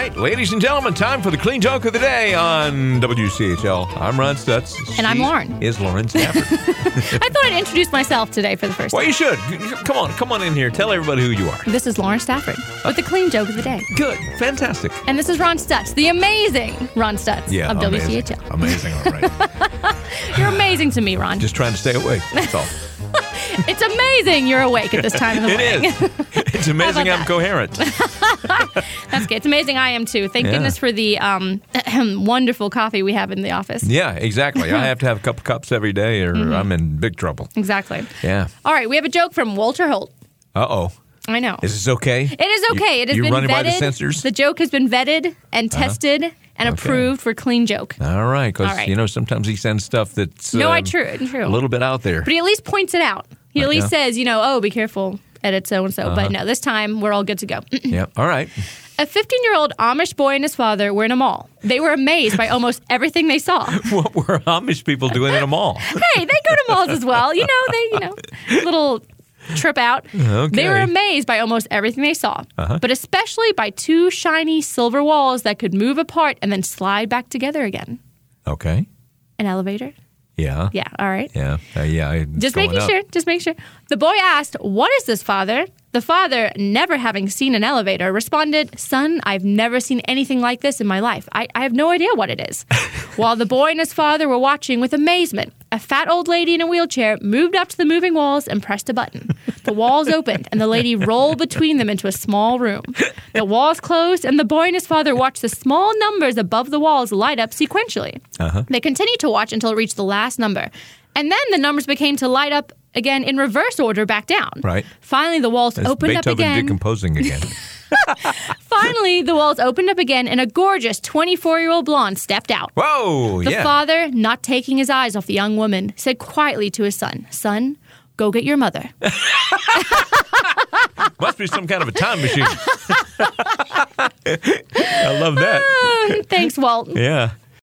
right, ladies and gentlemen, time for the clean joke of the day on WCHL. I'm Ron Stutz. And I'm Lauren. Is Lauren Stafford. I thought I'd introduce myself today for the first time. Well, you should. Come on in here. Tell everybody who you are. This is Lauren Stafford with the clean joke of the day. Good. Fantastic. And this is Ron Stutz, the amazing Ron Stutz of amazing. WCHL. Amazing, all right. You're amazing to me, Ron. Just trying to stay awake. That's all. It's amazing you're awake at this time in the morning. It is. It's amazing I'm coherent. That's good. It's amazing I am too. Thank goodness for the wonderful coffee we have in the office. Yeah, exactly. I have to have a couple cups every day or I'm in big trouble. Exactly. Yeah. All right, we have a joke from Walter Holt. Uh-oh. I know. Is this okay? It is okay. It has been vetted. You're running by the censors? The joke has been vetted and tested and approved for clean joke. All right, because, sometimes he sends stuff that's true. a little bit out there. But he at least points it out. He at least says, be careful, edit so-and-so. But no, this time we're all good to go. Yeah, all right. A 15-year-old Amish boy and his father were in a mall. They were amazed by almost everything they saw. What were Amish people doing in a mall? Hey, they go to malls as well. Little trip out. Okay. They were amazed by almost everything they saw, but especially by two shiny silver walls that could move apart and then slide back together again. Okay. An elevator? Yeah. Yeah, all right. Yeah. Just making sure. The boy asked, "What is this, father?" The father, never having seen an elevator, responded, "Son, I've never seen anything like this in my life. I have no idea what it is." While the boy and his father were watching with amazement, a fat old lady in a wheelchair moved up to the moving walls and pressed a button. The walls opened, and the lady rolled between them into a small room. The walls closed, and the boy and his father watched the small numbers above the walls light up sequentially. They continued to watch until it reached the last number. And then the numbers began to light up again in reverse order back down. Right. Finally, the walls opened up again. Beethoven decomposing again. Finally, the walls opened up again, and a gorgeous 24-year-old blonde stepped out. Whoa, The father, not taking his eyes off the young woman, said quietly to his son, "Son, go get your mother." Must be some kind of a time machine. I love that. Thanks, Walt. Yeah.